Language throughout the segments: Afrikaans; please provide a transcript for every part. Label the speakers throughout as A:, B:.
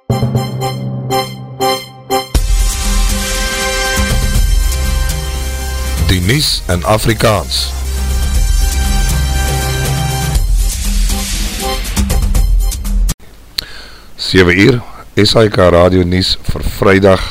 A: Die nuus in Afrikaans. (7:00) SAIK Radio Nuus vir Vrydag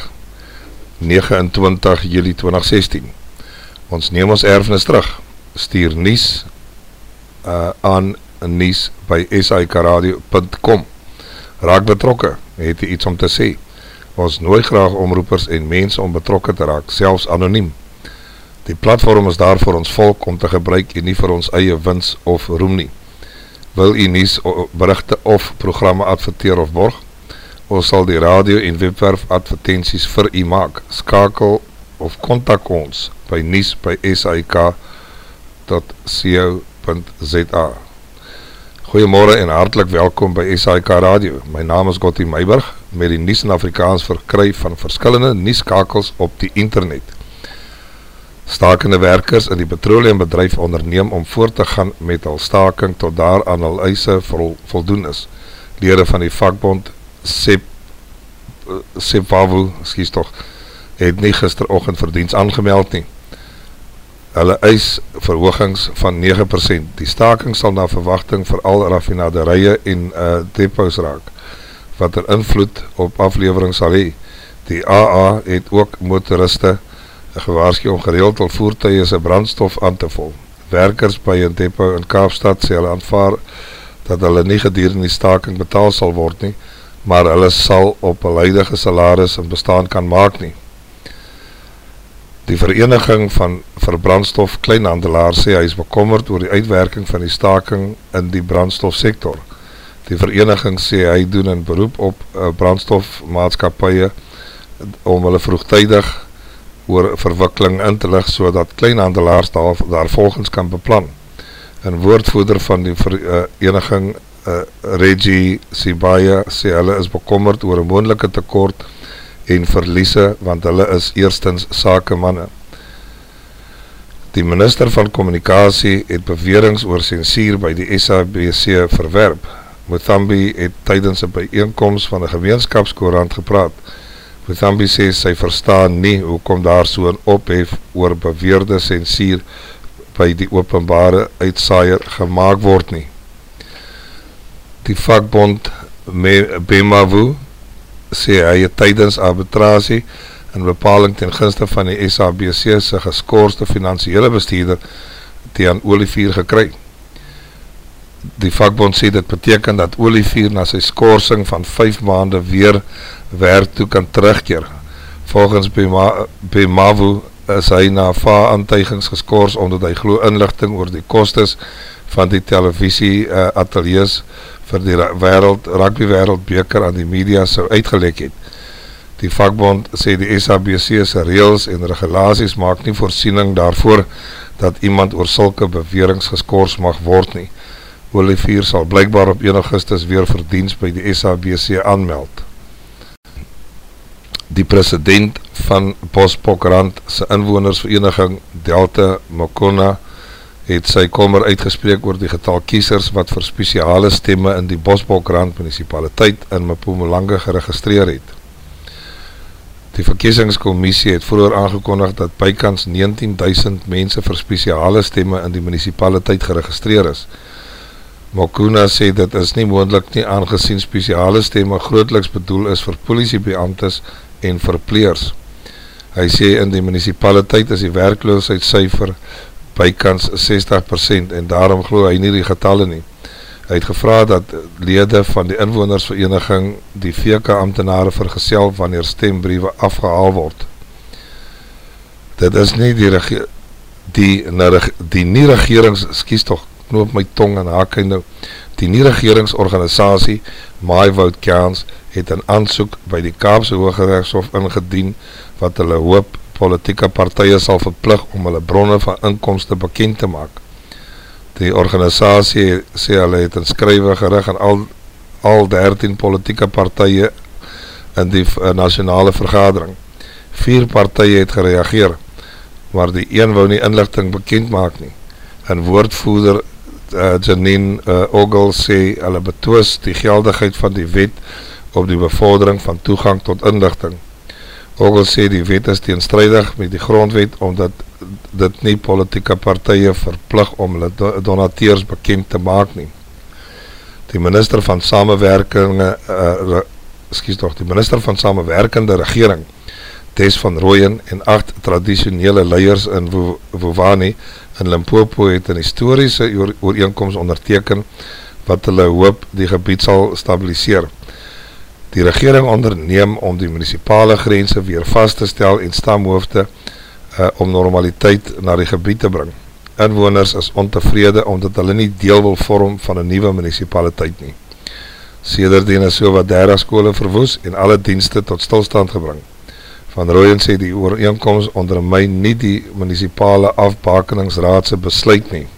A: 29 Julie 2016. Ons neem ons erfenis terug. Stuur nuus aan nuus by sikradio.com. Raak betrokke, het jy iets om te sê. Ons nooi graag omroepers en mense om betrokke te raak, selfs anoniem. Die platform is daar vir ons volk om te gebruik en nie vir ons eie wins of roem nie. Wil u nuus, berichte of programme adverteer of borg? Ons sal die radio en webwerf advertenties vir u maak. Skakel of kontak ons by nuus by sik.co.za. Goeiemorgen en hartelijk welkom by SAIK Radio. My naam is Gottie Meiburg met die nuus in Afrikaans verkry van verskillende nuuskakels op die internet. Stakende werkers in die petroleumbedryf onderneem om voort te gaan met hul staking tot daar aan hul eise voldoen is. Lede van die vakbond SEPAWU het nie gisteroggend vir diens aangemeld nie. Hulle eis verhogings van 9%. Die staking sal na verwagting vir al raffinaderye en depots raak, wat invloed op aflewering sal hê. Die AA het ook motoriste gewaarsku om gereeld hul voertuie se brandstof aan te vul. Werkers by 'n depot in Kaapstad sê hulle aanvaar dat hulle nie gedurende die staking betaal sal word nie, maar hulle sal op 'n huidige salaris en bestaan kan maak nie. Die vereniging van brandstof kleinhandelaars sê hy is bekommerd oor die uitwerking van die staking in die brandstofsektor. Die vereniging sê hy doen 'n beroep op brandstofmaatskappye om hulle vroegtydig oor verwikkeling in te lig, sodat kleinhandelaars daar volgens kan beplan. 'n woordvoerder van die vereniging, Reggie Sibaya, sê hulle is bekommerd oor 'n moontlike tekort en verliese, want hulle is eerstens sakemanne. Die minister van Kommunikasie het beweringe oor sensuur by die SABC verwerp. Muthambi het tydens 'n byeenkoms van 'n gemeenskapskoerant gepraat. Muthambi sê sy verstaan nie hoekom daar so 'n ophef oor beweerde sensuur by die openbare uitsaaier gemaak word nie. Die vakbond BEMAWU sê hy het tydens arbitrasie en bepaling ten gunste van die SABC se geskorste finansiële bestuurder teen Olivier gekry. Die vakbond sê dit beteken dat Olivier na sy skorsing van 5 maande weer werk toe kan terugkeer. Volgens BEMAWU is hy na aantuigings geskors omdat hy glo inligting oor die kostes van die televisie ateliers vir die rugby wêreldbeker aan die media sou uitgelek het. Die vakbond sê die SABC se reëls en regulasies maak nie voorsiening daarvoor dat iemand oor sulke beweringe geskors mag word nie. Olivier sal blykbaar op 1 Augustus weer vir diens by die SABC aanmeld. Die president van Bosbokrand se inwonersvereniging, Delta Mokona, het sy kommer uitgespreek oor die getal kiesers wat vir spesiale stemme in die Bosbokrand munisipaliteit in Mpumalanga geregistreer het. Die verkiesingskommissie het vroeër aangekondig dat bykans 19.000 mense vir spesiale stemme in die munisipaliteit geregistreer is. Mokuna sê dit is nie moontlik nie, aangesien spesiale stemme grootliks bedoel is vir polisiebeamptes en verpleegers. Hy sê in die munisipaliteit is die werkloosheidssyfer bykans 60% en daarom glo hy nie die getalle nie. Hy het gevra dat lede van die inwonersvereniging die VK-amptenare vergesel wanneer stembriewe afgehaal word. Dit is nie die nie-regerings, skies toch, knoop my tong en haak nou, die nie-regeringsorganisasie Maaiwoud Kans het 'n aansoek by die Kaapse Hooggeregshof ingedien wat hulle hoop politieke partye sal verplig om hulle bronne van inkomste bekend te maak. Die organisasie sê hulle het 'n skrywe gerig aan al 13 politieke partye in die nasionale vergadering. 4 partye het gereageer, maar die een wou nie inligting bekend maak nie. 'n woordvoerder Janine Ogle sê hulle betwis die geldigheid van die wet op die bevordering van toegang tot inligting. Ook al sê die wet is teenstrydig met die grondwet, omdat dit nie politieke partye verplig om hulle donateurs bekend te maak nie. Die minister van Samewerkende Regering, Des van Rooyen en 8 tradisionele leiers in Wovani in Limpopo het 'n historiese ooreenkoms onderteken wat hulle hoop die gebied sal stabiliseer. Die regering onderneem om die munisipale grense weer vast te stel en stamhoofde om normaliteit na die gebied te bring. Inwoners is ontevrede omdat hulle nie deel wil vorm van 'n nuwe munisipaliteit nie. Sedertdien is so wat 30 skole verwoes en alle dienste tot stilstand gebring. Van Rooyen sê die ooreenkoms ondermyn nie die munisipale afbakeningsraad se besluit nie.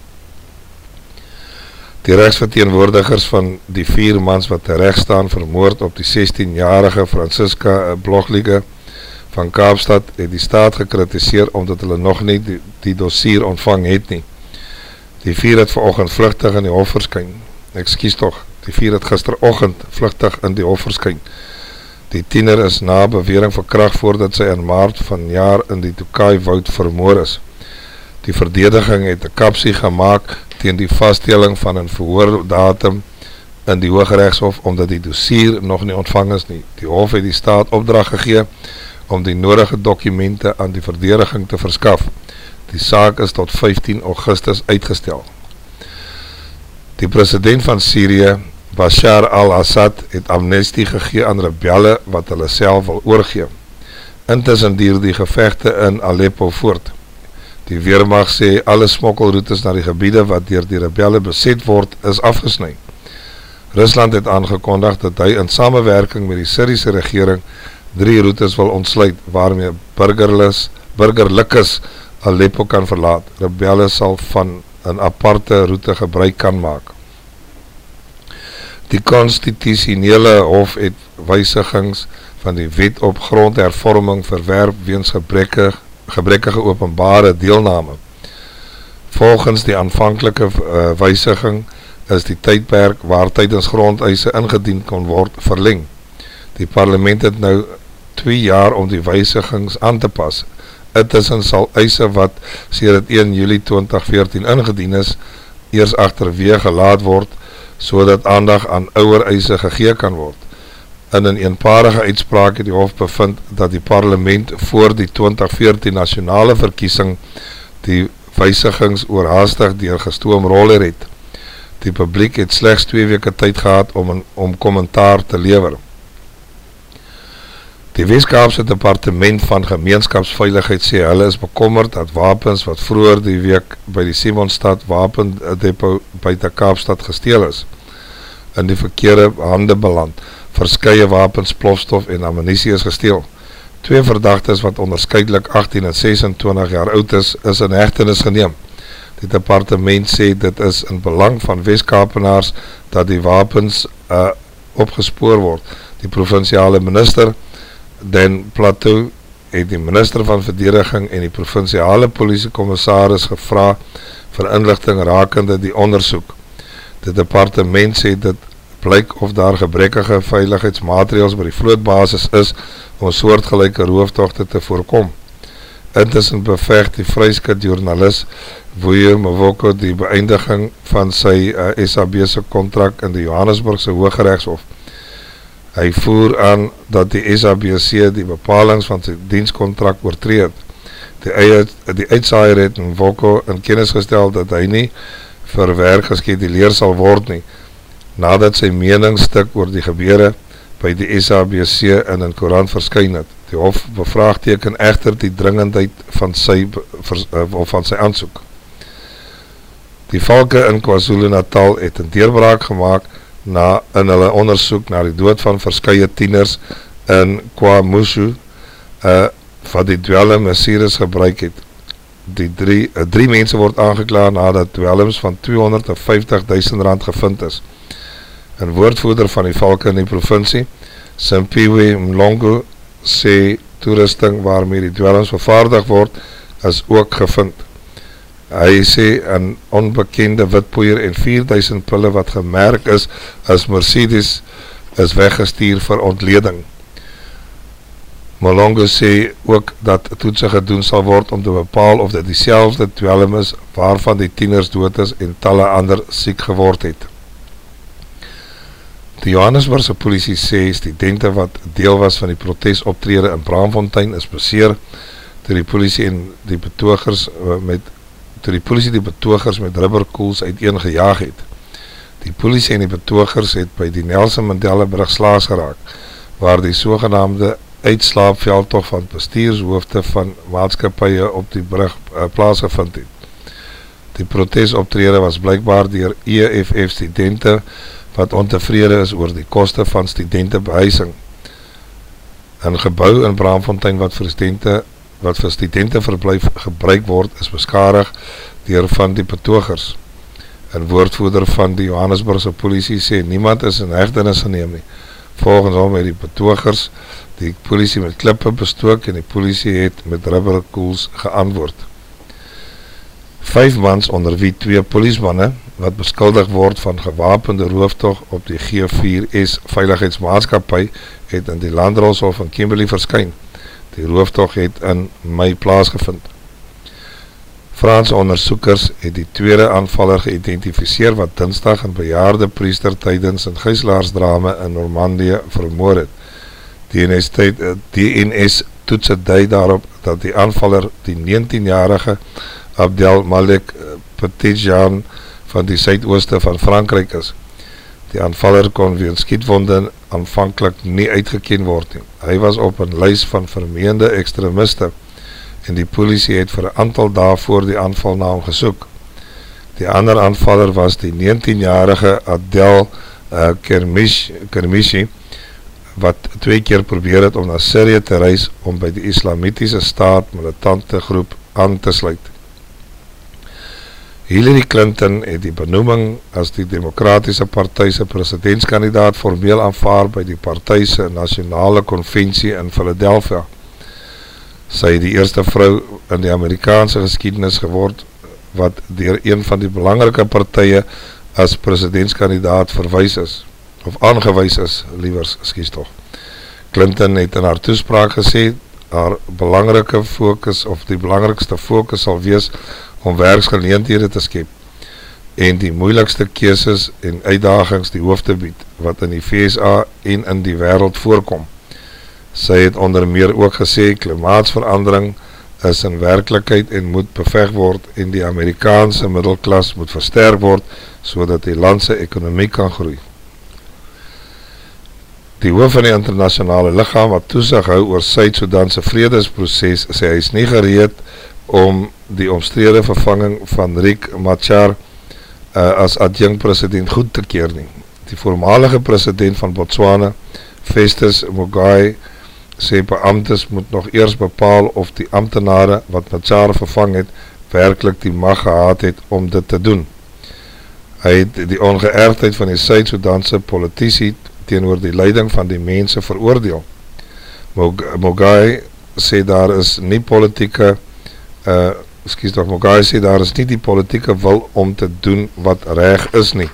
A: Die regsverteenwoordigers van die 4 mans wat terecht staan vermoord op die 16-jarige Francisca Blogliege van Kaapstad het die staat gekritiseer omdat hulle nog nie die dossier ontvang het nie. Die 4 het vanoggend vlugtig in die hof verskyn. Die 4 het gisteroggend vlugtig in die hof verskyn. Die tiener is na bewering verkragt voordat sy in Maart vanjaar in die Tokai woud vermoor is. Die verdediging het 'n kapsie gemaak teen die vaststelling van 'n verhoordatum in die Hooggeregshof omdat die dossier nog nie ontvang is nie. Die hof het die staat opdrag gegee om die nodige dokumente aan die verdediging te verskaf. Die saak is tot 15 Augustus uitgestel. Die president van Syrië, Bashar al-Assad, het amnestie gegee aan rebelle wat hulle self wil oorgee. Intussen duur die gevegte in Aleppo voort. Die Weermacht sê alle smokkelroutes na die gebiede wat deur die rebelle beset word, is afgesny. Rusland het aangekondig dat hy in samewerking met die Syriese regering 3 routes wil ontsluit, waarmee burgerlikes Aleppo kan verlaat. Rebelle sal van 'n aparte route gebruik kan maak. Die konstitusionele hof het wysigings van die wet op grondhervorming verwerp weens gebrekkige openbare deelname. Volgens die aanvanklike wysiging is die tydperk waar tydens grondeise ingedien kon word verleng. Die parlement het nou 2 jaar om die wysigings aan te pas. Intussen sal eise wat sedert 1 Julie 2014 ingedien is, eers agterweë gelaat word, sodat aandag aan ouer eise gegee kan word. In 'n eenparige uitspraak het die hof bevind dat die parlement voor die 2014 nasionale verkiesing die wysigings oorhaastig deur gestoomroller het. Die publiek het slegs 2 weke tyd gehad om kommentaar te lewer. Die Wes-Kaapse Departement van Gemeenskapsveiligheid sê hulle is bekommerd dat wapens wat vroeër die week by die Simonstad wapendepot buite Kaapstad gesteel is, in die verkeerde hande beland. Verskeie wapens, plofstof en ammunisie is gesteel. 2 verdagtes wat onderskeidelik 18 en 26 jaar oud is in hegtenis geneem. Die departement sê dit is in belang van Wes-Kaapenaars dat die wapens opgespoor word. Die provinsiale minister Dan Plateau het die minister van verdediging en die provinsiale polisiekommissaris gevra vir inligting rakende die ondersoek. Die departement sê dit blyk of daar gebrekkige veiligheidsmaatreëls by die vlootbasis is om soortgelyke rooftogte te voorkom. Intussen beveg die vryskut joernalis Vuyo Mavoko die beëindiging van sy SABC kontrak in die Johannesburgse Hooggeregshof. Hy voer aan dat die SABC die bepalings van sy dienskontrak oortree het. Die uitsaaier het Mavoko in kennis gestel dat hy nie vir werk geskeduleer sal word nie, nadat sy meningsstuk oor die gebeure by die SABC in 'n koerant verskyn het. Die hof bevraagteken egter die dringendheid van sy aansoek. Die valke in KwaZulu-Natal het 'n deurbraak gemaak in hulle ondersoek na die dood van verskeie tieners in KwaMushu wat die dwelm Mercedes gebruik het. Die drie mense word aangeklaar nadat dwelms van R250.000 gevind is. 'n woordvoerder van die valke in die provinsie, Simpiwe Mlongo, sê toerusting waarmee die dwelms vervaardig word, is ook gevind. Hy sê 'n onbekende witpoeier en 4.000 pille wat gemerk is as Mercedes is weggestuur vir ontleding. Malongo sê ook dat toetse gedoen sal word om te bepaal of dit dieselfde dwelm is waarvan die tieners dood is en talle ander siek geword het. Die Johannesburgse polisie sê studente wat deel was van die protesoptrede in Braamfontein is beseer toe die polisie die betogers met rubberkoels uiteengejaag het. Die polisie en die betogers het by die Nelson Mandela brug slaas geraak, waar die sogenaamde uitslaapveldtog van bestuurshoofde van maatskappye op die brug plaasgevind het. Die protesoptrede was blykbaar deur EFF studente wat ontevrede is oor die koste van studentebehuising. 'n gebou in Braamfontein wat vir studenteverblyf gebruik word is beskadig deur van die betogers. 'n woordvoerder van die Johannesburgse polisie sê niemand is in hegtenis geneem nie. Volgens hom het die betogers die polisie met klippe bestook en die polisie het met rubberkoels geantwoord. 5 mans onder wie 2 polismanne wat beskuldig word van gewapende rooftog op die G4S veiligheidsmaatskappy het in die Landdroshof in Kimberley verskyn. Die rooftog het in Mei plaasgevind. Franse ondersoekers het die tweede aanvaller geïdentifiseer wat Dinsdag 'n bejaarde priester tydens 'n gijslaarsdrama in Normandië vermoor het. DNS toetse dui daarop dat die aanvaller die 19-jarige Abdel Malik Petitjean van die suidooste van Frankryk is. Die aanvaller kon weens skietwonde aanvanklik nie uitgeken word nie. Hy was op 'n lys van vermeende ekstremiste en die polisie het vir 'n aantal dae voor die aanval na hom gesoek. Die ander aanvaller was die 19-jarige Adel Kermishi wat 2 keer probeer het om na Syrië te reis om by die Islamitiese staat militante groep aan te sluit. Hillary Clinton het die benoeming as die Demokratiese Party se presidentskandidaat formeel aanvaar by die party se nasionale konvensie in Philadelphia. Sy het die eerste vrou in die Amerikaanse geskiedenis geword wat deur een van die belangrike partye as presidentskandidaat verwys is, of aangewys is, liewers, skies Clinton het in haar toespraak gesê, haar belangrike fokus, of die belangrikste fokus sal wees om werksgeleenthede te skep en die moeilikste keuses en uitdagings die hoof te bied, wat in die VSA en in die wêreld voorkom. Sy het onder meer ook gesê, klimaatsverandering is in werklikheid en moet beveg word en die Amerikaanse middelklas moet versterk word, sodat die land se ekonomie kan groei. Die hoof van die internasionale liggaam wat toesig hou oor Suid-Sudan se vredesproses, sê hy is nie gereed om die omstrede vervanging van Riek Machar as adjunkt-president goed te keer nie. Die voormalige president van Botswana, Festus Mogae, sê beamptes moet nog eers bepaal of die amptenare wat Machar vervang het, werklik die mag gehad het om dit te doen. Hy het die ongeërgdheid van die Suid-Sudanse politici teenoor die leiding van die mense veroordeel. Mogae sê daar is nie politieke Mogae sê daar is nie die politieke wil om te doen wat reg is nie.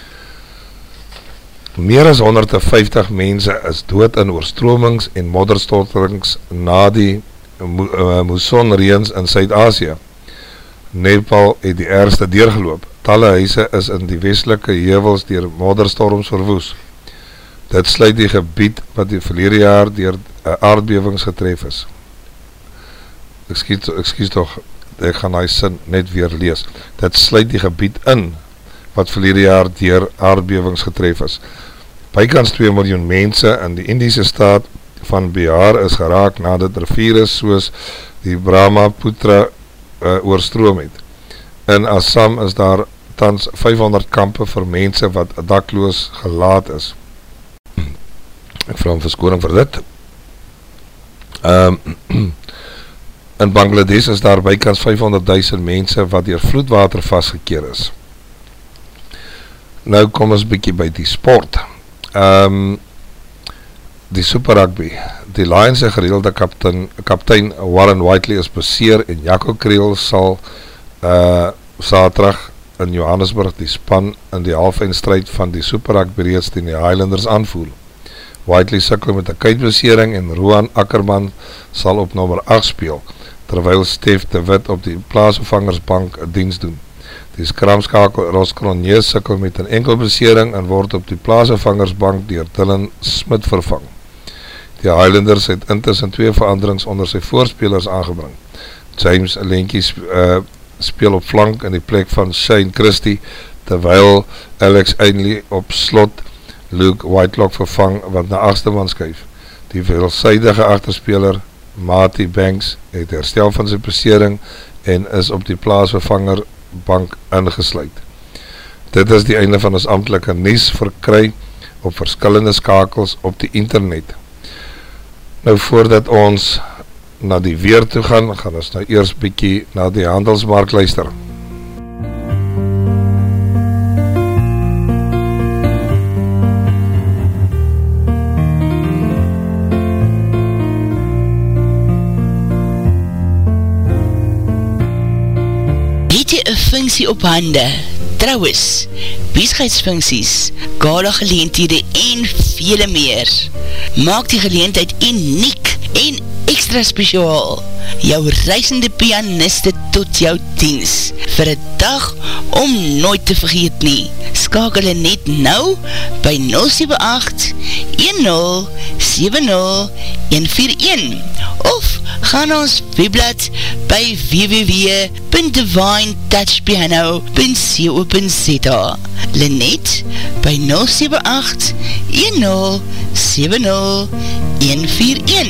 A: Meer as 150 mense is dood in oorstromings en modderstortings na die moessonreëns in Suid-Asië. Nepal het die ergste deurgeloop. Talle huise is in die westelike heuwels deur modderstorms verwoes. Dit sluit die gebied wat die verlede jaar deur aardbewings getref is. Ek gaan die sin net weer lees. Dit sluit die gebied in wat verlede jaar deur aardbewings getref is. Bykans 2 miljoen mense in die Indiese staat van Bihar is geraak nadat riviere soos die Brahmaputra oorstroom het. In Assam is daar tans 500 kampe vir mense wat dakloos gelaat is. Ek vra om verskoning vir dit. In Bangladesh is daar bykans 500.000 mense wat deur vloedwater vastgekeer is. Nou kom ons bykie by die sport. Die Super Rugby. Die Lions se gereelde kaptein Warren Whiteley is beseer en Jaco Kriel sal Saterdag in Johannesburg die span in die halfeindstryd van die Super Rugby reeds teen die Highlanders aanvoer. Whiteley sukkel met 'n kuitbesering en Roan Ackerman sal op nommer 8 speel, terwyl Stef de Wit op die plaasvervangersbank 'n diens doen. Die skramskakel Ross Cronje sukkel met 'n enkelbesering en word op die plaasvervangersbank deur Dylan Smit vervang. Die Highlanders het intussen 2 veranderings onder sy voorspelers aangebring. James Lenkie speel op flank in die plek van Shane Christie, terwyl Alex Ainley op slot Luke Whitelock vervang wat na 8ste man skuif. Die veelsidige agterspeler Marty Banks het herstel van sy besering en is op die plaasvervangerbank ingesluit. Dit is die einde van ons amptelike nuus verkry op verskillende skakels op die internet. Nou voordat ons na die weer toe gaan ons nou eers bietjie na die handelsmark luister.
B: Het jy 'n funksie op hande? Trouwens, besigheidsfunksies, gala geleenthede en vele meer. Maak die geleentheid uniek en extra spesiaal. Jou reisende pianiste tot jou diens, vir 'n dag om nooit te vergeet nie. Skakel net nou by 078 1070 141 of gaan na ons webblad by www.divinetouchpiano.co.za. Lenet by 078 1070 141.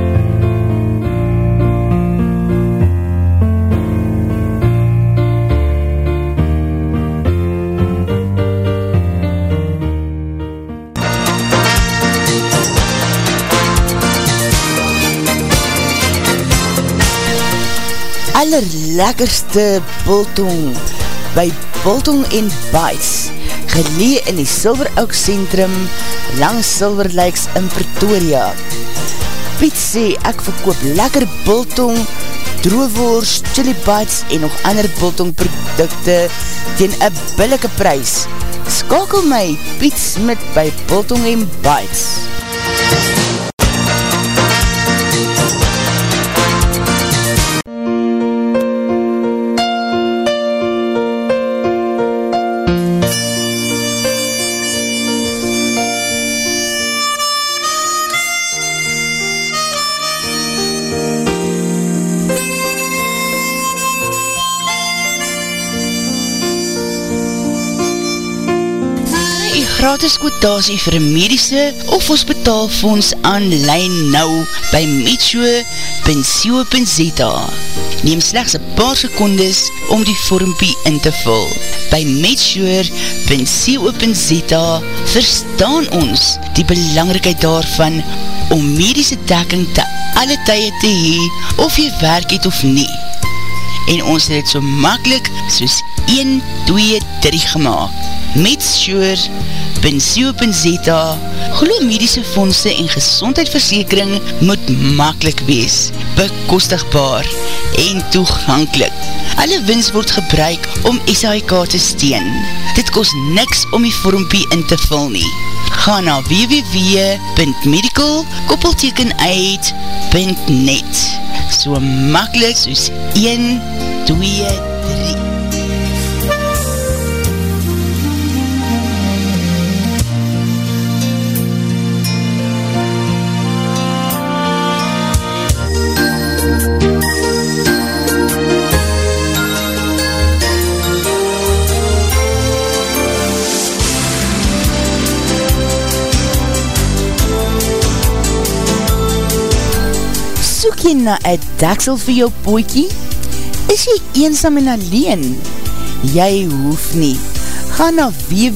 B: Allerlekkerste biltong by Biltong en Bites, gelee in die Silver Oak Centrum langs Silver Lakes in Pretoria. Piet sê ek verkoop lekker biltong, droewors, chili bites en nog ander biltong produkte teen 'n billike prys. Skakel my Piet Smit by Biltong en Bites. Gratis kwotasie vir 'n mediese of hospitaalfonds aanlyn nou by Metshoe.co.za. Neem slegs 'n paar sekondes om die vormpie in te vul. By Metshoe.co.za verstaan ons die belangrikheid daarvan om mediese dekking te alle tye te hee of jy werk het of nie. En ons het dit so maklik soos 1, 2, 3 gemaak. Metshoe.co.za. Glo mediese fondse en gesondheidsversekering moet maklik wees, bekostigbaar en toeganklik. Alle wins word gebruik om SAIK te steun. Dit kos niks om die vormpie in te vul nie. Ga na www.medical-aid.net. So maklik soos 1, 2, 3. Soek jy na 'n deksel vir jou potjie? Is jy eensaam en alleen? Jy hoef nie. Ga na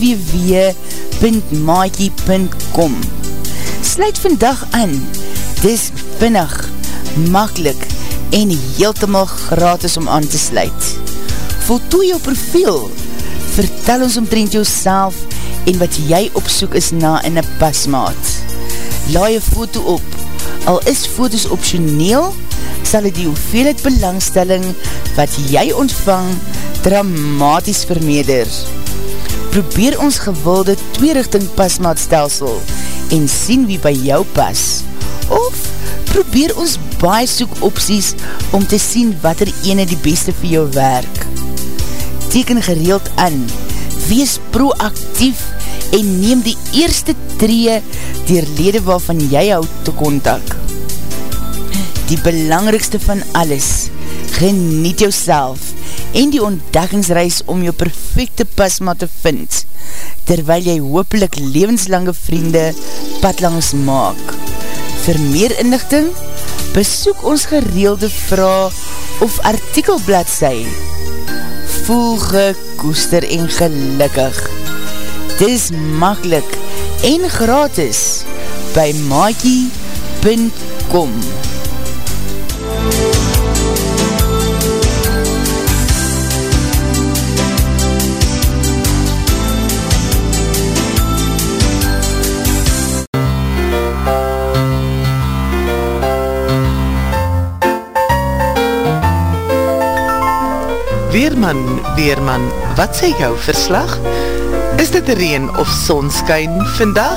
B: www.maatjie.com. Sluit vandag aan. Dis vinnig, maklik en heeltemal gratis om aan te sluit. Voltooi jou profiel. Vertel ons omtrent jouself en wat jy opsoek is na in 'n pasmaat. Laai 'n foto op. Al is foto's opsioneel, sal dit die hoeveelheid belangstelling wat jy ontvang dramaties vermeerder. Probeer ons gewilde 2-rigting pasmaatstelsel en sien wie by jou pas. Of probeer ons baie soek opsies om te sien watter ene die beste vir jou werk. Teken gereeld aan, wees proactief en neem die eerste tree deur lede waarvan jy hou te kontak. Die belangrikste van alles, geniet jouself en die ontdekkingsreis om jou perfecte pasma te vind, terwyl jy hopelik lewenslange vriende padlangs maak. Vir meer inligting, besoek ons gereelde vraag of artikelbladsy. Voel gekoester en gelukkig. Dis maklik en gratis by maakie.com.
C: Weerman, wat sê jou verslag? Is dit reën of sonskyn vandag?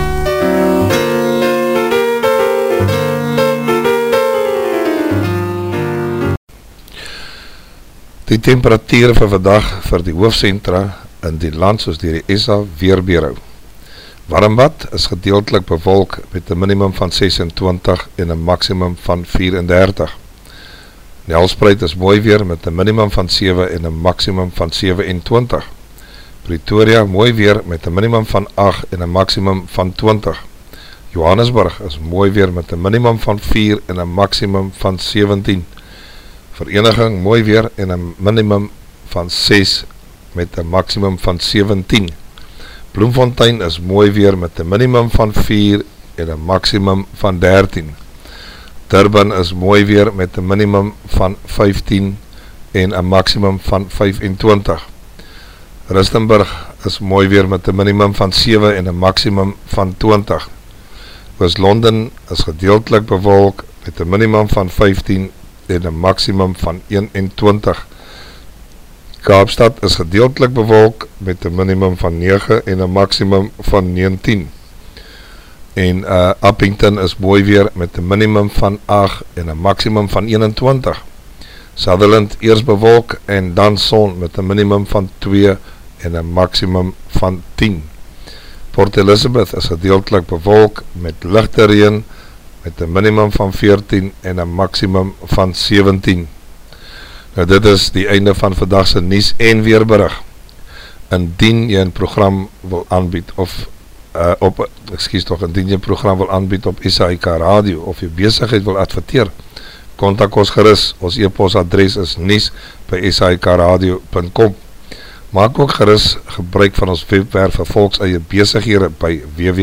A: Die temperatuur vir vandag vir die hoofsentra in die land soos die SA Weerbureau. Warmbad is gedeeltelik bewolk met 'n minimum van 26 en 'n maksimum van 34. Nelspruit is mooi weer met 'n minimum van 7 en 'n maksimum van 27. Pretoria mooi weer met 'n minimum van 8 en 'n maksimum van 20. Johannesburg is mooi weer met 'n minimum van 4 en 'n maksimum van 17. Vereniging mooi weer en 'n minimum van 6 met 'n maksimum van 17. Bloemfontein is mooi weer met 'n minimum van 4 en 'n maksimum van 13. Durban is mooi weer met 'n minimum van 15 en 'n maksimum van 25. Rustenburg is mooi weer met 'n minimum van 7 en 'n maksimum van 20. Oos-London is gedeeltelik bewolk met 'n minimum van 15 en 'n maksimum van 21. Kaapstad is gedeeltelik bewolk met 'n minimum van 9 en 'n maksimum van 19. En Appington is mooi weer met 'n minimum van 8 en 'n maksimum van 21. Sutherland eers bewolk en dan son met 'n minimum van 2 en 'n maksimum van 10. Port Elizabeth is gedeeltelik bewolk met ligte reën met 'n minimum van 14 en 'n maksimum van 17. Nou dit is die einde van vandag se nuus en weerberig. Indien jy 'n program wil aanbied of indien jy 'n program wil aanbied op SAIK Radio of jy besigheid wil adverteer, kontak ons gerus. Ons e-posadres is nuus@saikradio.com. Maak ook gerus gebruik van ons webwerf vir volks eie besighede by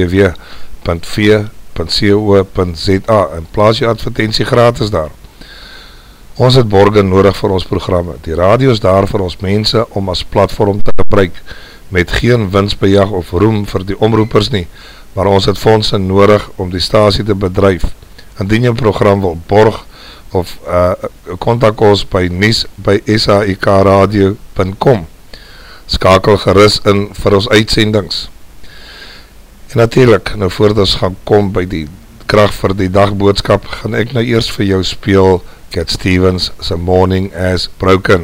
A: www.v.co.za en plaas jy advertensie gratis daar. Ons het borge nodig vir ons programme. Die radio is daar vir ons mense om as platform te gebruik, met geen winsbejag of roem vir die omroepers nie, maar ons het fondse nodig om die stasie te bedryf. Indien jy 'n program wil borg of kontak ons by nuus@saikradio.com. Skakel gerus in vir ons uitsendings. En natuurlik, nou voordat ons gaan kom by die krag vir die dagboodskap, gaan ek nou eers vir jou speel Cat Stevens se Morning as Broken.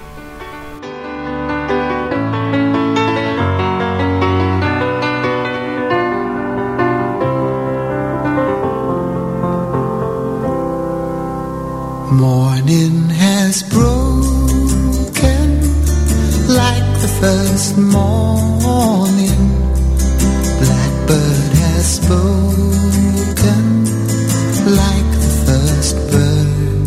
D: Morning has broken like the first morning. Blackbird has spoken like the first bird.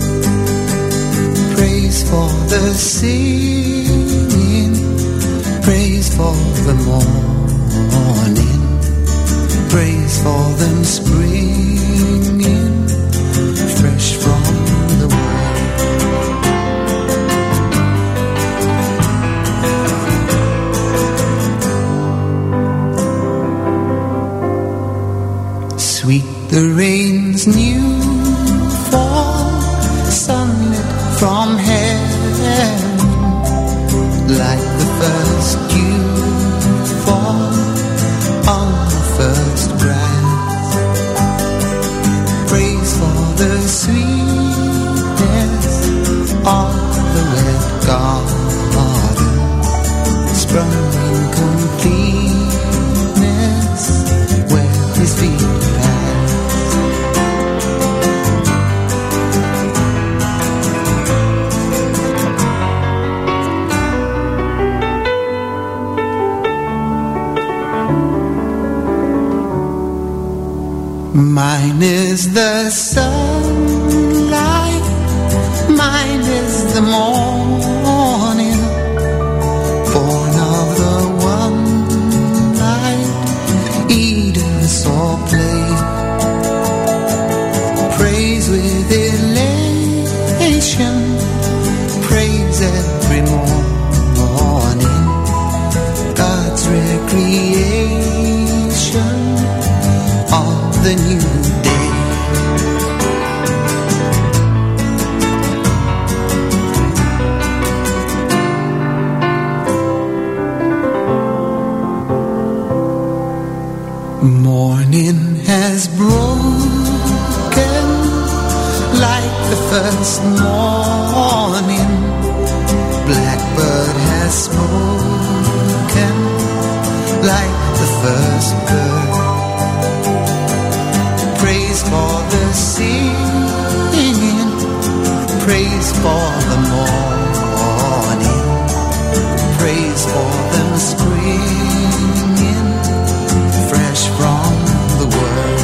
D: Praise for the singing, praise for the morning, praise for them springing fresh from the world. Sweet the rain's new fall, sunlit from heaven, like the first dew fall on the first Mine is the sunlight, mine is the morning, born of the one light, Eden saw play. Praise with elation, praise every morning, God's recreation of the new day. Morning has broken like the first morning. Blackbird has spoken like the first bird. Praise for the singing, praise for the morning, praise for them springing fresh from the word.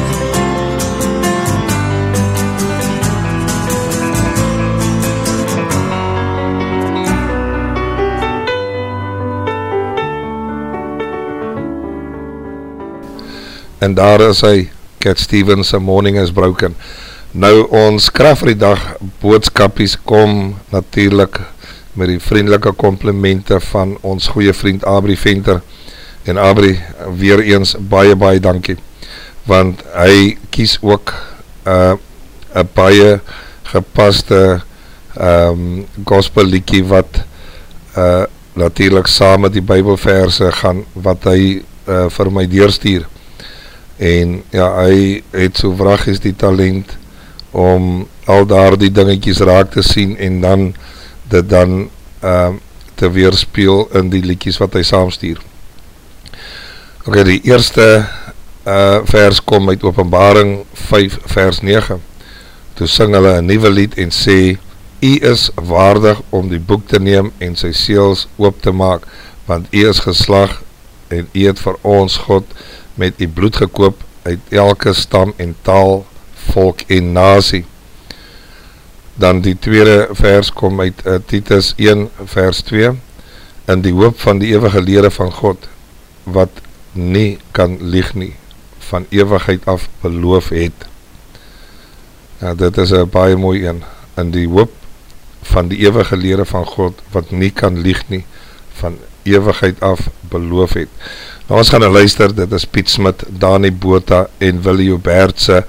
A: En daar is hy, Cat Stevens, A Morning is Broken. Nou, ons krag vir die dag boodskapies kom natuurlijk met die vriendelike komplimente van ons goeie vriend Abri Venter. En Abri, weer eens baie dankie, want hy kies ook een baie gepaste gospel liedjie wat natuurlijk saam met die Bybelverse gaan, wat hy vir my deurstuur. En ja, hy het so vragies die talent om al daar die dingetjies raak te sien en dan dit dan te weerspeel in die liedjies wat hy saamstuur. Ok, die eerste vers kom uit Openbaring 5 vers 9. Toe sing hulle 'n nuwe lied en sê, U is waardig om die boek te neem en sy seels oop te maak, want U is geslag en U het vir ons God met U bloed gekoop uit elke stam en taal, volk en nasie. Dan die tweede vers kom uit Titus 1 vers 2, in die hoop van die ewige leere van God, wat nie kan lieg nie, van ewigheid af beloof het. Ja, dit is 'n baie mooi een, in die hoop van die ewige leere van God, wat nie kan lieg nie, van ewigheid af beloof het. Nou ons gaan luister, dit is Piet Smit, Dani Botha en Willie Hubertse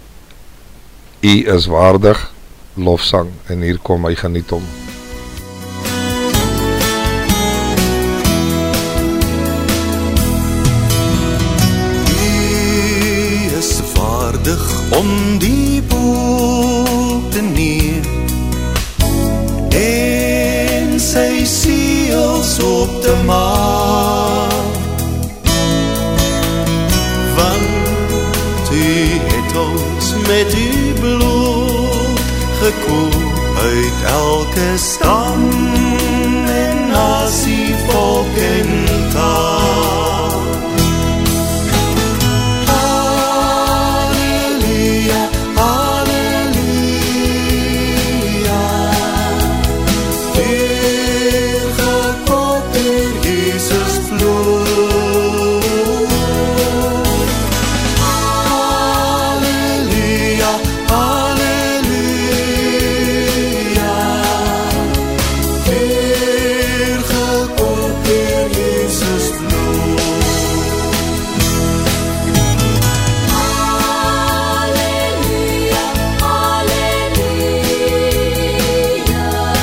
A: U is waardig lofsang, en hier kom hy, geniet hom.
E: U is waardig om die boek te neem en sy seels op te maak, want U het ons met U bloed gekoop uit elke stam en nasie, volk en taal. Halleluja, halleluja, Heer gekoop deur Jesus bloed. Halleluja, halleluja, Heer gekoop deur Jesus bloed.
F: Halleluja, halleluja,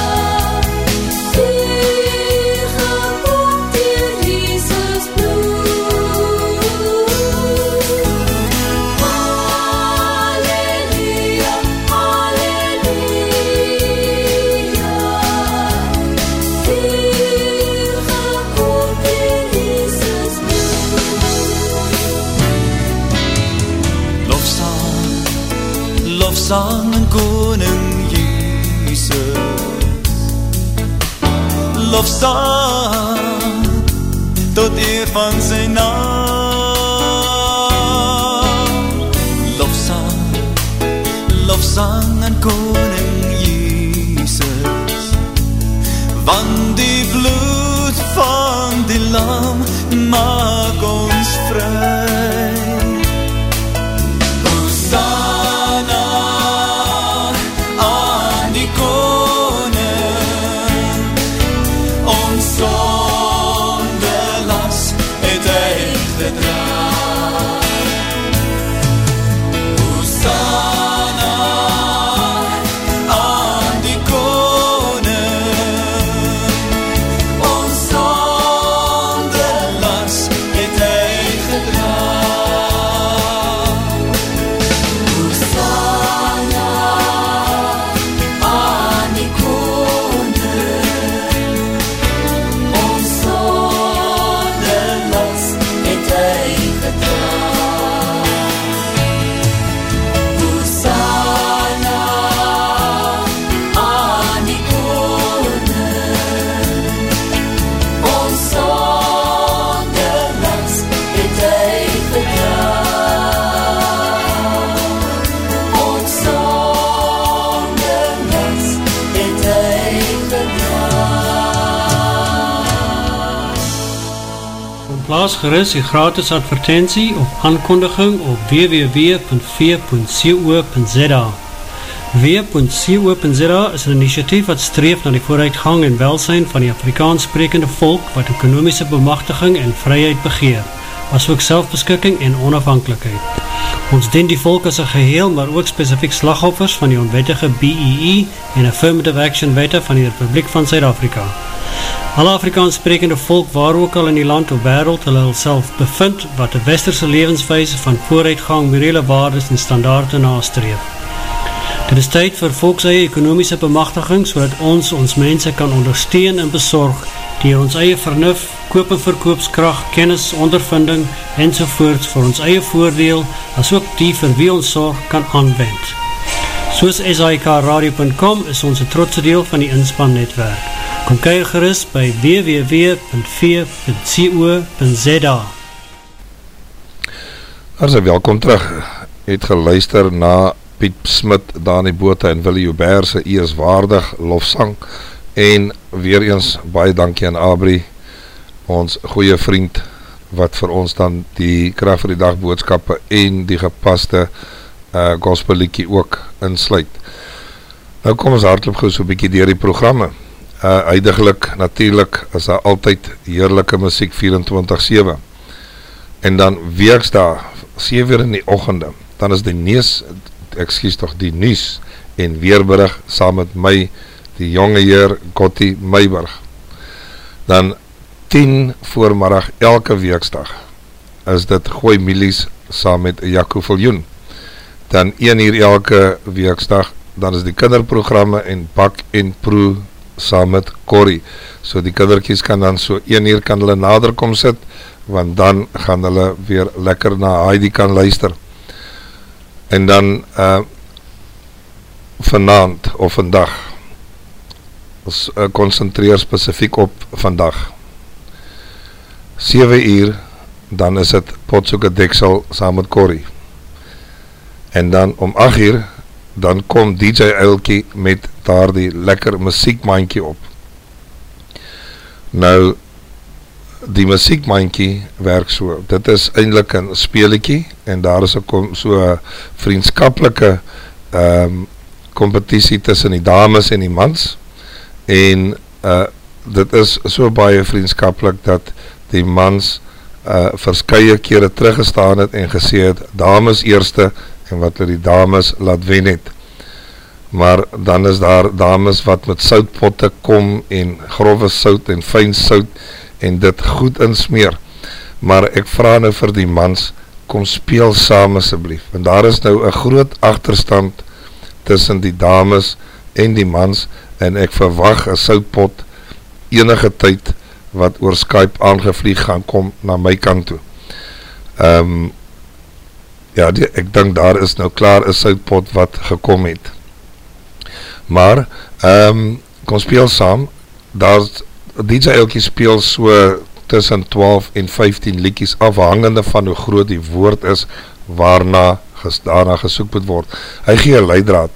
F: Heer gekoop deur Jesus bloed. Halleluja, halleluja, Heer gekoop deur Jesus bloed.
E: Lofsang, lofsang aan Koning Jesus. Lofsang tot eer van sy naam.
G: Plaas gerus die gratis advertensie of aankondiging op www.v.co.za. W.co.za is 'n inisiatief wat streef na die vooruitgang en welsyn van die Afrikaans sprekende volk wat ekonomiese bemagtiging en vryheid begeer, asook selfbeskikking en onafhanklikheid. Ons dien die volk as 'n geheel, maar ook spesifiek slagoffers van die onwettige BEE en Affirmative Action wette van die Republiek van Suid-Afrika. Alle Afrikaans sprekende volk waar ook al in die land of wêreld hulle self bevind, wat 'n westerse lewenswyse van vooruitgang, morele waardes en standaarde nastreef. Dit is tyd vir volkseie ekonomiese bemagtiging, sodat ons mense kan ondersteun en besorg, deur ons eie vernuf, koop- en verkoopskrag, kennis, ondervinding ensovoorts vir ons eie voordeel, asook die vir wie ons sorg kan aanwend. Soos SAIKradio.com is ons 'n trotse deel van die inspannetwerk. Kom kyk gerus by www.v.co.za.
A: Hartlik welkom terug. Het geluister na Piet Smit, Dani Botha en Willie Joubert se eers waardig lofsang, en weer eens baie dankie aan Abri, ons goeie vriend, wat vir ons dan die Krag vir die Dag boodskappe en die gepaste gospelliedjie ook insluit. Nou kom ons hardloop gou so 'n bietjie deur die programme. Eindiglik, natuurlik, is daar altyd heerlike musiek 24/7. En dan weeksdae, 7 in die oggende, dan is die nuus en weerberig saam met my, die jonge heer Gotti Meiburg. Dan 10 voormiddag elke weeksdag is dit Gooi Milies saam met Jaco Viljoen. Dan 1 uur elke weeksdag, dan is die kinderprogramme en Bak en Proe saam met Corrie. So die kindertjies kan dan so 1 uur kan hulle nader kom sit, want dan gaan hulle weer lekker na Heidi kan luister. En dan vanaand of vandag, ons concentreer spesifiek op vandag. 7 uur, dan is het Potsoeke Deksel saam met Corrie. En dan om 8 uur, dan kom DJ Uilkie met daar die lekker musiekmandjie op. Nou, die musiekmandjie werk so, dit is eintlik 'n speletjie, en daar is so vriendskaplike kompetisie tussen die dames en die mans, en dit is so baie vriendskaplik dat die mans verskeie kere teruggestaan het en gesê het, dames eerste, en wat hulle die dames laat wen het. Maar dan is daar dames wat met soutpotte kom, en grove sout en fyn sout, en dit goed insmeer. Maar ek vra nou vir die mans, kom speel saam asseblief, want daar is nou 'n groot agterstand tussen die dames en die mans, en ek verwag 'n soutpot enige tyd wat oor Skype aangevlieg gaan kom na my kant toe. Ja, ek dink daar is nou klaar 'n soutpot wat gekom het. Maar, kom speel saam, daar DJ Elkie speel so tussen 12 en 15 liedjies, afhangende van hoe groot die woord is, daarna gesoek moet word. Hy gee 'n leidraad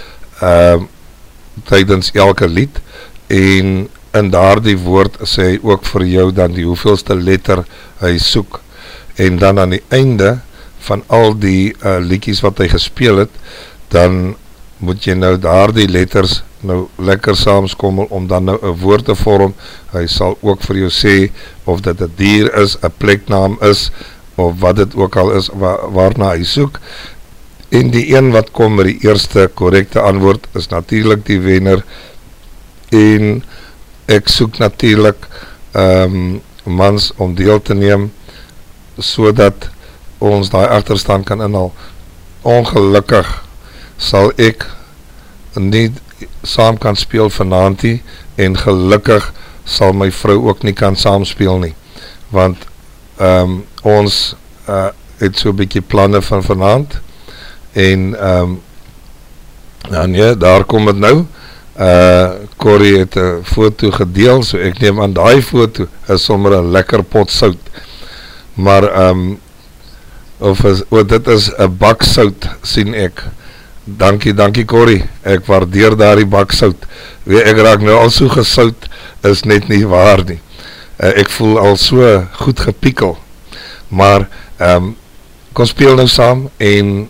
A: tydens elke lied, en in daardie woord sê hy ook vir jou dan die hoeveelste letter hy soek, en dan aan die einde van al die liedjies wat hy gespeel het, dan moet jy nou daardie letters nou lekker saamskommel om dan nou 'n woord te vorm. Hy sal ook vir jou sê of dit 'n dier is, 'n pleknaam is, of wat dit ook al is waarna hy soek. En die een wat kom met die eerste korrekte antwoord is natuurlik die wenner, en ek soek natuurlik mans om deel te neem, so dat ons daai agterstand kan inhaal. Ongelukkig sal ek nie saam kan speel vanaand nie, en gelukkig sal my vrou ook nie kan saamspeel nie, want ons het so 'n bietjie planne van vanaand, en nee, daar kom het nou. Corrie het 'n foto gedeel, so ek neem aan daai foto is sommer 'n lekker pot sout, maar dit is 'n bak sout, sien ek. Dankie Corrie, ek waardeer daar die bak sout. Ek raak nou al so gesout, is net nie waar nie. ek voel al so goed gepiekel, maar kom speel nou saam en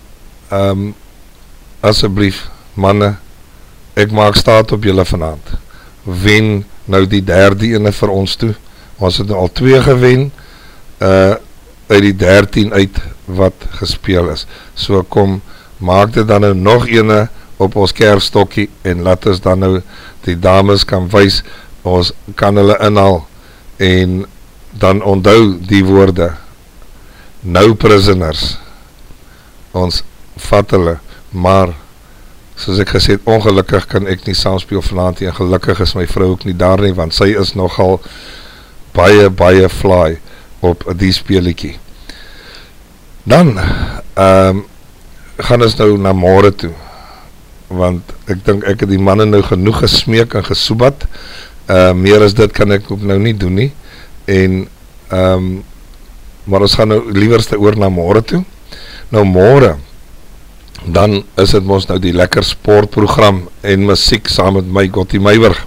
A: asseblief manne, ek maak staat op julle vanaand, wen nou die derde ene vir ons toe, ons het nou al 2 gewen, uit die 13 uit wat gespeel is, so kom, maak dit dan nou nog ene op ons kerstokkie, en laat ons dan nou die dames kan wys, ons kan hulle inhaal, en dan onthou die woorde, nou prisoners, ons vat hulle, maar, soos ek gesê het, ongelukkig kan ek nie saamspeel vanavond, en gelukkig is my vrou ook nie daar nie, want sy is nogal baie fly op die speelikie. Dan, gaan ons nou na môre toe, want ek dink ek het die manne nou genoeg gesmeek en gesoebat, meer as dit kan ek ook nou nie doen nie, en, maar ons gaan nou liewerste oor na môre toe. Nou môre, dan is het ons nou die lekker sportprogram en musiek saam met my Gottie Meiburg,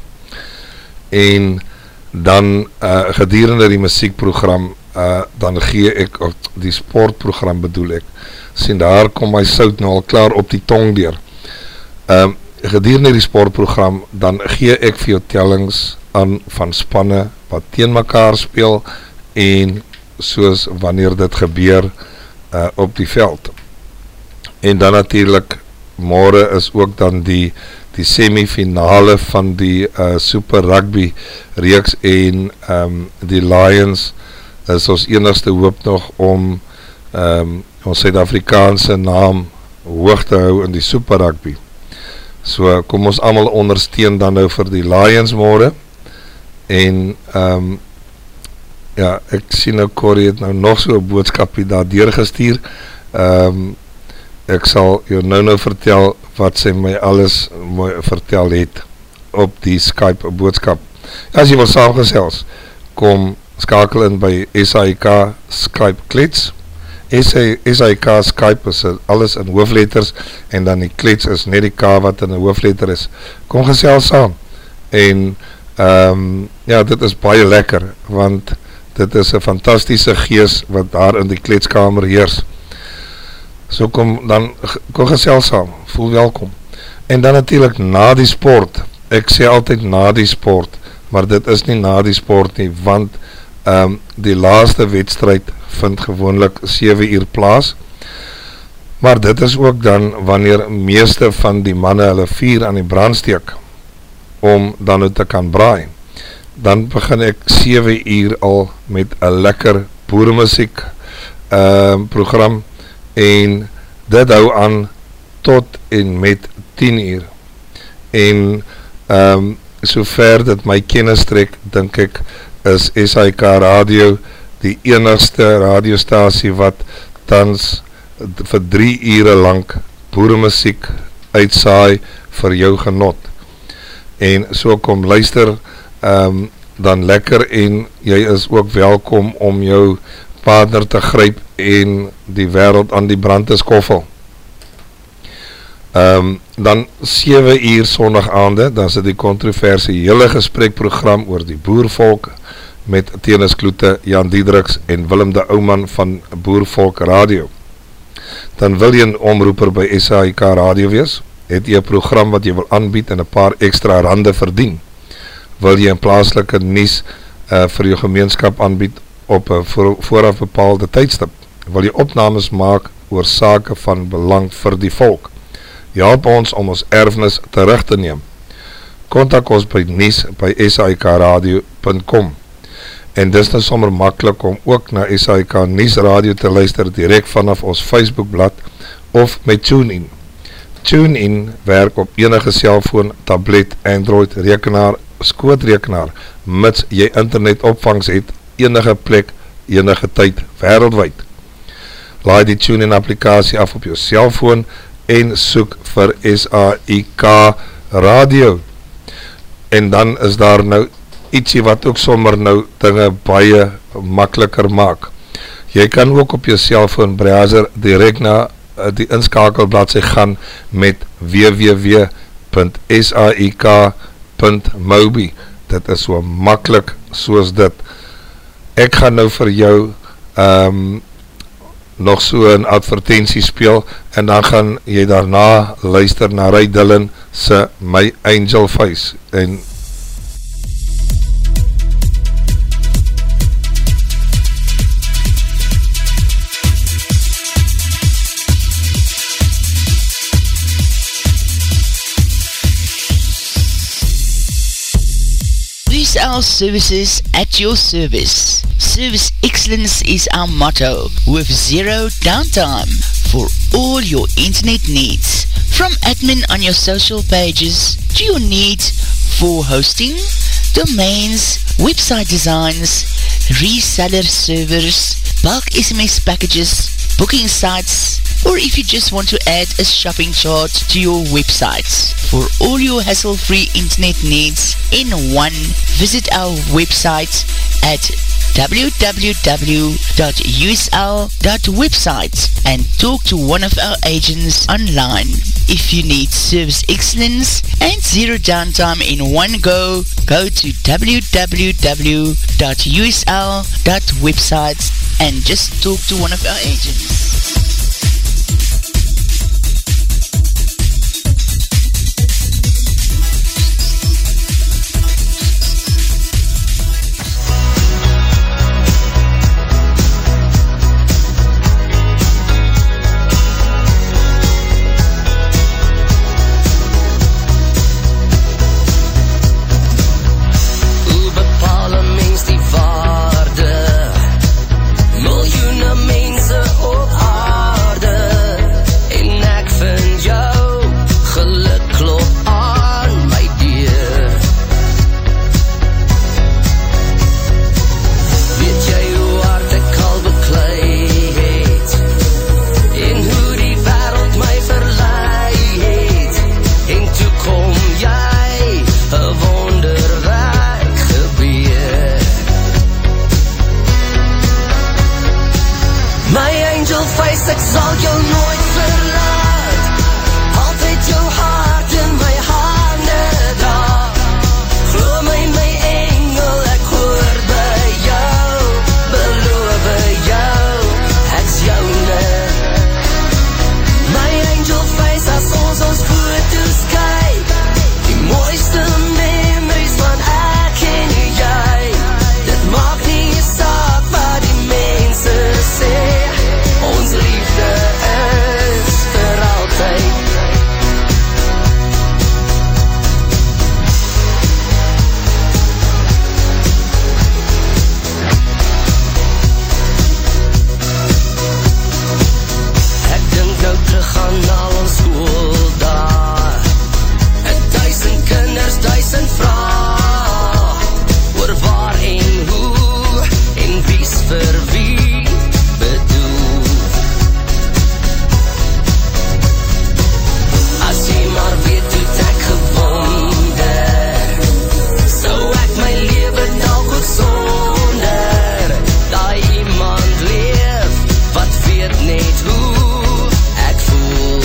A: en dan gedurende die musiekprogram, dan gee ek, of die sportprogram bedoel ek, sien daar kom my sout nou al klaar op die tong deur. Gedurende die sportprogram, dan gee ek vir jou tellings aan van spanne wat teen mekaar speel, en soos wanneer dit gebeur op die veld. En dan natuurlijk, môre is ook dan die semifinale van die Super Rugby reeks, en die Lions is ons enigste hoop nog om ons Suid-Afrikaanse naam hoog te hou in die Super Rugby. So kom ons allemaal ondersteun dan nou vir die Lions môre, en ja, ek sien nou Corrie het nou nog so 'n boodskapie daar deurgestuur. Ek sal jou nou vertel wat sy my alles vertel het op die Skype boodskap. As jy wil saamgesels, kom skakel in by SAIK Skype klets. SAIK Skype is alles in hoofletters, en dan die klets is net die K wat in 'n hoofletter is. Kom gesels saam, en ja, dit is baie lekker, want dit is 'n fantastiese gees wat daar in die kletskamer heers. So kom gesels saam, voel welkom. En dan natuurlijk na die sport, ek sê altyd na die sport, maar dit is nie na die sport nie, want die laaste wedstryd vind gewoonlik 7 uur plaas, maar dit is ook dan wanneer meeste van die manne hulle vuur aan die brand steek, om dan nou te kan braai. Dan begin ek 7 uur al met 'n lekker boeremusiek program, en dit hou aan tot en met 10 uur. En so ver dit my kennis trek, dink ek, is SAIK Radio die enigste radiostasie wat tans vir 3 ure lang boeremusiek uitsaai vir jou genot. En so kom luister dan lekker, en jy is ook welkom om jou partner te gryp en die wêreld aan die brand te skoffel. Dan 7 uur sondagaande, dan is die kontroversiële gesprekprogram oor die boervolk met Tenis Kloete, Jan Diedriks en Willem de Ouman van Boervolk Radio. Dan wil jy 'n omroeper by SAIK Radio wees, het jy 'n program wat jy wil aanbied en 'n paar extra rande verdien. Wil jy 'n plaaslike nuus vir jou gemeenskap aanbied op 'n vooraf bepaalde tydstip? Wil jy opnames maak oor sake van belang vir die volk? Help ons om ons erfenis terug te neem. Kontak ons by nuus by SAIKradio.com. En dis nou sommer maklik om ook na SAIK Nuus Radio te luister direk vanaf ons Facebookblad of met TuneIn. TuneIn werk op enige selfoon, tablet, Android, rekenaar, skootrekenaar, mits jy internet opvangs het, enige plek, enige tyd, wêreldwyd. Laai die TuneIn applikasie af op jou selfoon en soek vir SAIK Radio. En dan is daar nou ietsie wat ook sommer nou dinge baie makliker maak. Jy kan ook op jou cellphone browser direct na die inskakelbladsy gaan met www.saik.mobi. Dit is so maklik soos dit. ek gaan nou vir jou nog so een advertentie speel en dan gaan jy daarna luister na Ray Dillon se My Angel Face en
B: Our services at your service. Service excellence is our motto, with zero downtime for all your internet needs. From admin on your social pages to your need for hosting, domains, website designs, reseller servers, bulk SMS packages, booking sites, or if you just want to add a shopping chart to your website. For all your hassle-free internet needs in one, visit our website at www.usl.website and talk to one of our agents online. If you need service excellence and zero downtime in one go to www.usl.website and just talk to one of our agents.
F: Ek sal jou nooit verlaat, altyd jou hart in my hande dra. Glo my, my engel, ek hoor by jou, beloof jou, ek's joune. My angel face, as ons foto's kyk, die mooiste memories van ek en jy. Dit maak nie saak wat die mense sê, ons liefde is vir altyd. Ek dink nou terug aan al ons skooldae, 1000 kinders, 1000 vrae, oor waar en hoe, en wie's vir wie bedoel. As jy maar weet hoe ek gewonder, sou ek my lewe dalk ook sonder daai iemand leef, wat weet net hoe ek voel.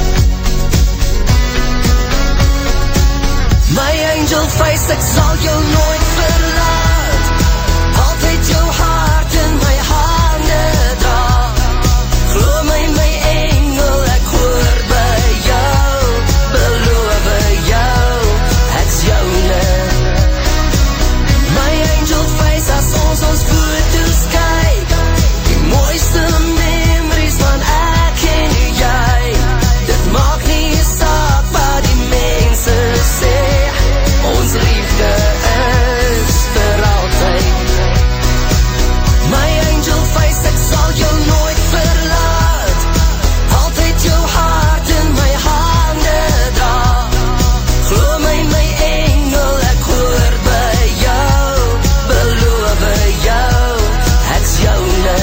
F: My angel face, ek sal jou nooit verlaat, altyd jou hart in my hande dra. Glo my, my engel, ek hoor by jou, beloof jou, ek's joune. My angel face, as ons foto's kyk, die mooiste memories van ek en jy. Dit maak nie saak wat die mense sê, ons liefde is vir altyd. My angel face, ek sal jou nooit verlaat, altyd jou hart in my hande dra. Glo my, my engel, ek hoor by jou, beloof jou, ek's joune.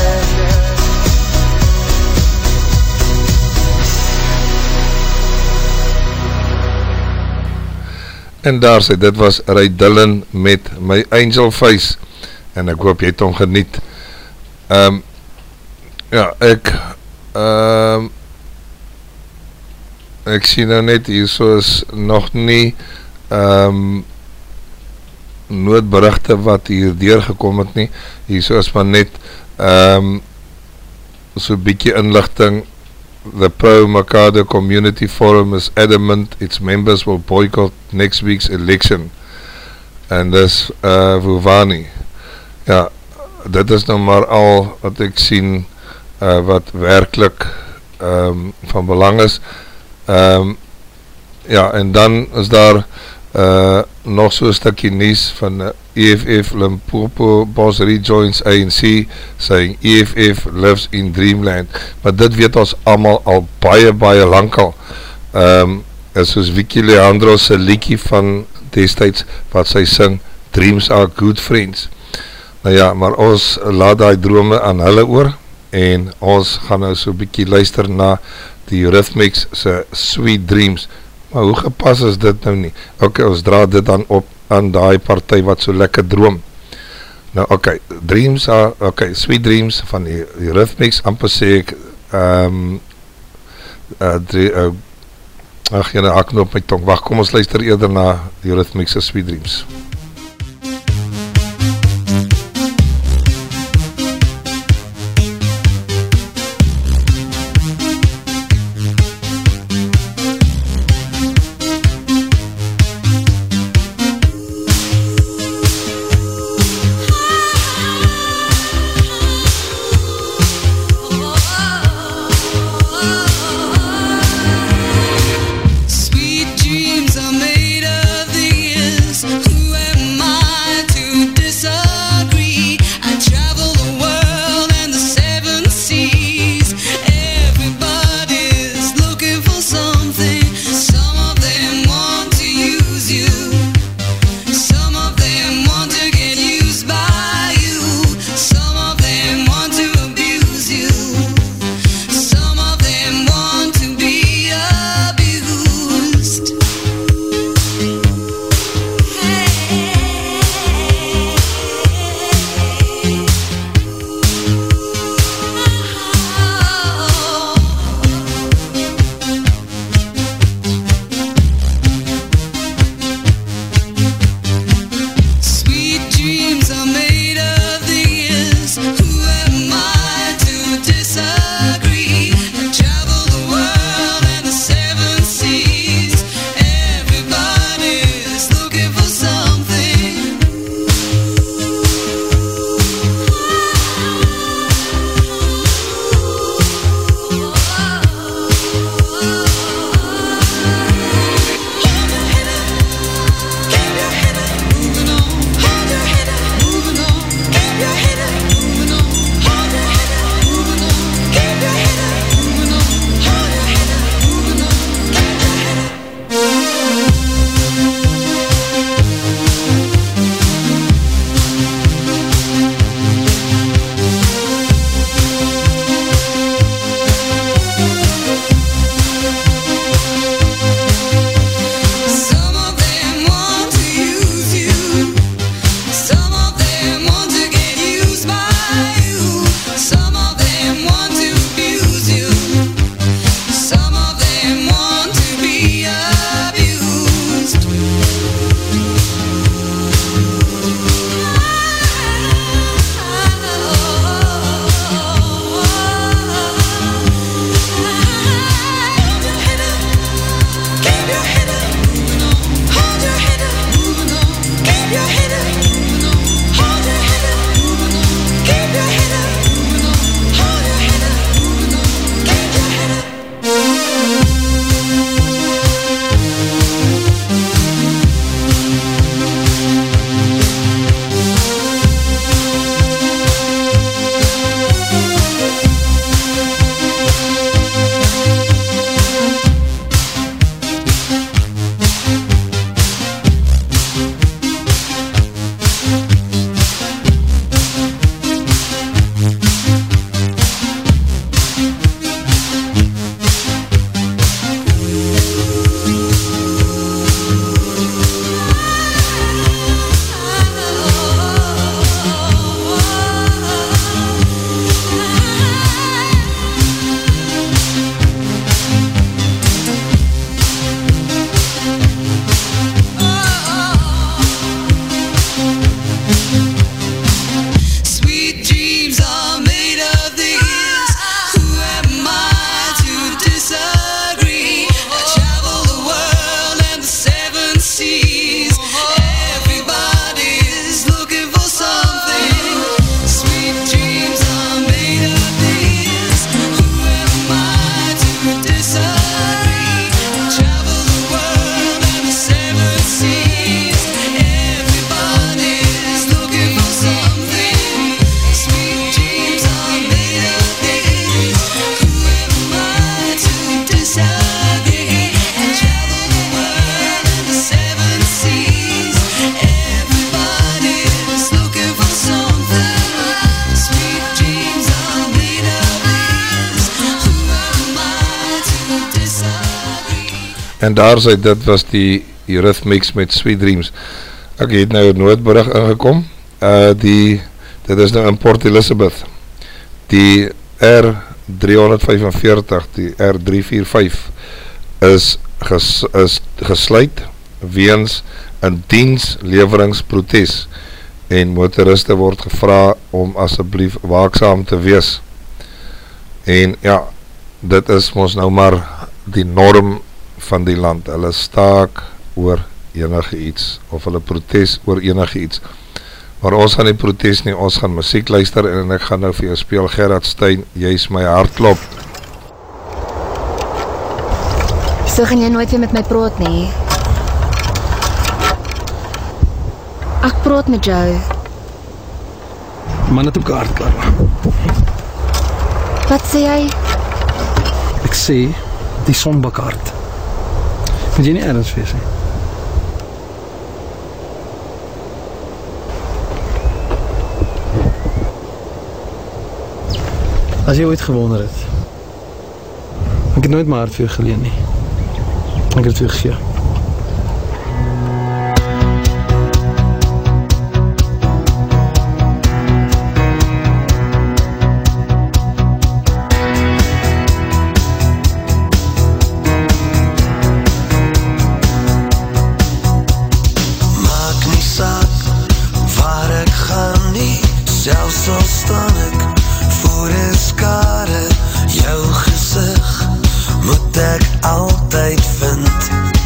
A: En daar sê, dit was Ray Dillon met My Angel Face en ek hoop jy het hom geniet. Ja, ek sien nou net hier so is nog nie noodberichte wat hier deurgekom het nie. Hier so is maar net so bykie inligting. The Pro-Makado Community Forum is adamant its members will boycott next week's election. En dis Vuvani. Ja, dit is nou maar al wat ek sien wat werklik van belang is. Ja, en dan is daar nog so'n stukkie nuus van EFF Limpopo boss rejoins ANC saying EFF lives in Dreamland, maar dit weet ons allemaal al baie lang al. Is soos Vicky Leandro se liedjie van destijds wat sy sing, Dreams are good friends. Nou ja, maar ons laat die drome aan hulle oor en ons gaan nou so bykie luister na die Eurythmics se Sweet Dreams. Maar hoe gepas is dit nou nie? Ok, ons dra dit dan op aan die partij wat so lekker droom. Nou ok, Dreams are, ok, Sweet Dreams van die Eurythmics, amper sê ek ag jyne, hak nou op my tong. Wacht, kom ons luister eerder na die Eurythmics se Sweet Dreams.
H: Sweet dreams are made of the years. Who disagree and travel the world and the 7 seas. Everybody's looking for something. Sweet dreams are made of these. Who am I to disagree?
A: En daar sê, dit was die Eurythmics met Sweet Dreams. Ek het nou Noordbrug ingekom. Dit is nou in Port Elizabeth. Die R345, die R345 is gesluit weens 'n diensleweringsprotes en motoriste word gevra om asseblief waaksaam te wees. En ja, dit is mos nou maar die norm van die land. Hulle staak oor enige iets, of hulle protes oor enige iets. Maar ons gaan nie protes nie, ons gaan musiek luister, en ek gaan nou vir jou speel Gerard Stein, Jy is my hartklop.
I: So gaan jy nooit weer met my praat nie. Ek praat met jou.
J: Man het ook hart, Karma.
I: Wat sê jy?
J: Ek sê, die sonbakaart. Moet jy nie ergens wees nie. As jy ooit gewonder het, ek het nooit my hart vir jou geleen nie. Ek het vir jou gegee.
E: Maak nie saak waar ek gaan nie, selfs al staan ek voor 'n skare, jou gesig moet ek altyd vind.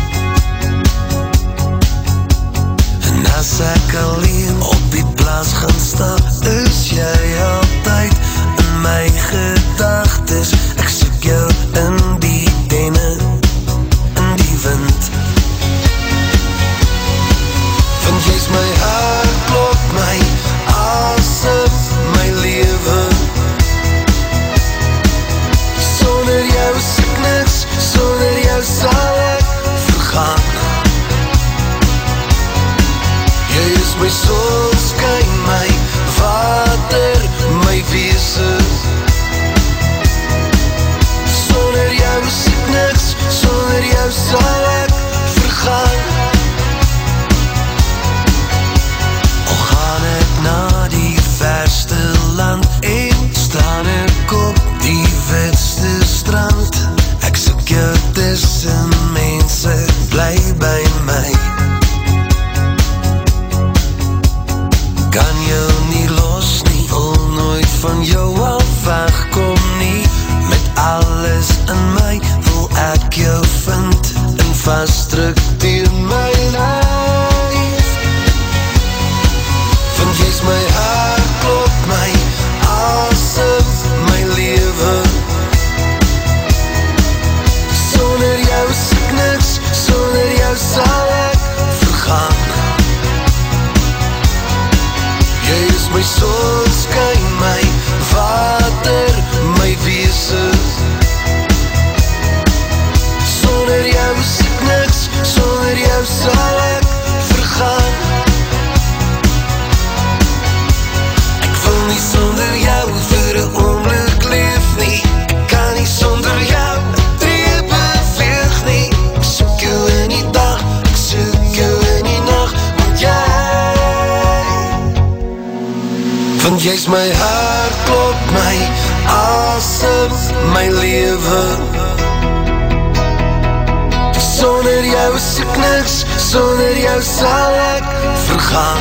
E: En as ek alleen op die plaas gaan staan, is jy altyd in my gedagtes. Ek soek jou in die tenne, in die wind. Want jy's my hartklop, my asem, my lewe. Sonder jou soek niks, sonder jou sal ek vergaan. Jy is my sonskyn, my water, my wese. Sonder jou soek niks, sonder jou sal ek vergaan. Al gaan ek na die verste land en staan ek op die witste strand. Ek soek jou tussen mense, bly by my. Kan jou nie los nie, wil nooit van jou af wegkom nie. Met alles in my wil ek jou vind en vasdruk teen my lyf. Want jy's my hartklop, my asem, my lewe. Sonder jou soek niks, sonder jou sal ek vergaan. Jy is my sonskyn, my water, my wese. Sonder jou soek niks, sonder jou sal ek vergaan. Ek wil nie sonder jou vir 'n oomblik leef nie. Ek kan nie sonder jou 'n tree beweeg nie. Ek soek jou in die dag, ek soek jou in die nag. Want jy's my hartklop, my asem, my lewe. Sonder jou soek niks, sonder jou sal ek vergaan.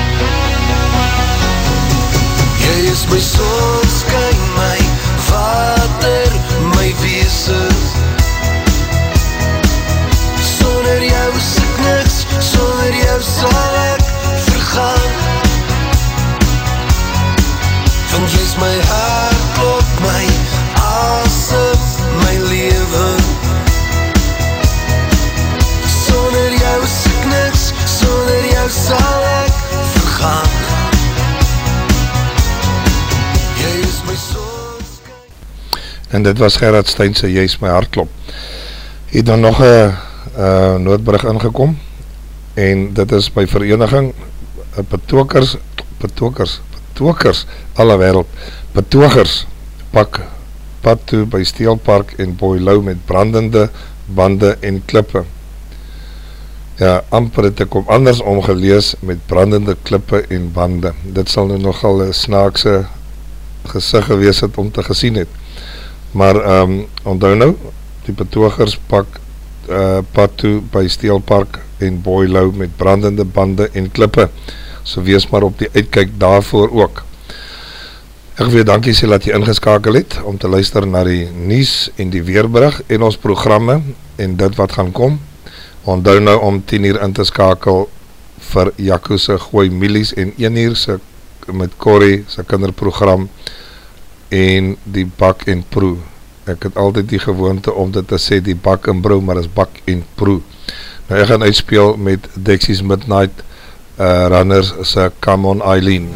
E: Jy is my sonskyn, my water, my wese. Sonder jou soek niks, sonder jou sal ek vergaan. Want jy's my hartklop, my asem, my lewe. Sonder jou soek niks, sonder jou sal ek vergaan. Jy is my sonskyn.
A: En dit was Gerard Steyn se Jy's my hartklop. Het dan nog 'n noodbrug ingekom, en dit is by vereniging betogers alle wêreld, betogers pak pad toe by Steelpark en Boileau met brandende bande en klippe. Ja, amper het ek om anders omgelees met brandende klippe en bande. Dit sal nou nogal 'n snaakse gesig gewees het om te gesien het. Maar onthou nou, die betogers pak pad toe by Steelpark en Boileau met brandende bande en klippe. So wees maar op die uitkyk daarvoor ook. Ek wil dankie sê dat jy ingeskakel het om te luister na die nuus en die weerberig en ons programme en dit wat gaan kom. Onthou nou om 10:00 in te skakel vir Jaco se Gooi Milies en 1:00 se met Corrie se kinderprogram en die Bak en Proe. Ek het altyd die gewoonte om dit te sê die Bak en Broe, maar is Bak en Proe. Nou ek gaan uitspeel met Dexys Midnight Runners se Come On Eileen.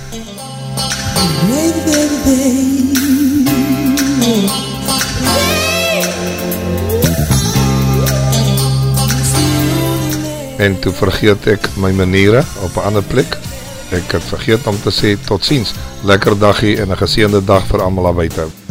A: En toe vergeet ek my maniere op 'n ander plek. Ek het vergeet om te sê tot ziens, lekker dagie en 'n geseënde dag vir almal daar buite.